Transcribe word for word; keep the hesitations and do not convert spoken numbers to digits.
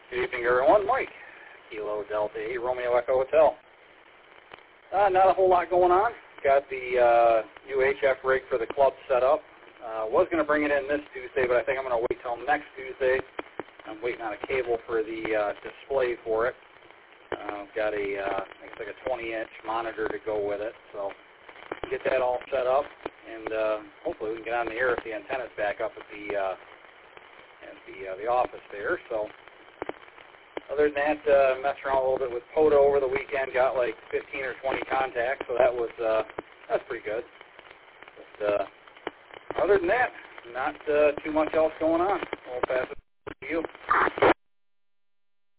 Good evening, everyone. Mike, Kilo Delta eight, Romeo Echo Hotel. Uh, not a whole lot going on. Got the uh, new H F rig for the club set up. Uh, was going to bring it in this Tuesday, but I think I'm going to wait till next Tuesday. I'm waiting on a cable for the uh, display for it. Uh, got a, uh, I think it's like a twenty inch monitor to go with it, so get that all set up, and uh, hopefully we can get on the air if the antenna's back up at the uh, at the uh, the office there. So other than that, uh, messed around a little bit with Poda over the weekend. Got like fifteen or twenty contacts, so that was uh, that's pretty good. But uh, other than that, not uh, too much else going on. I'll pass it to you.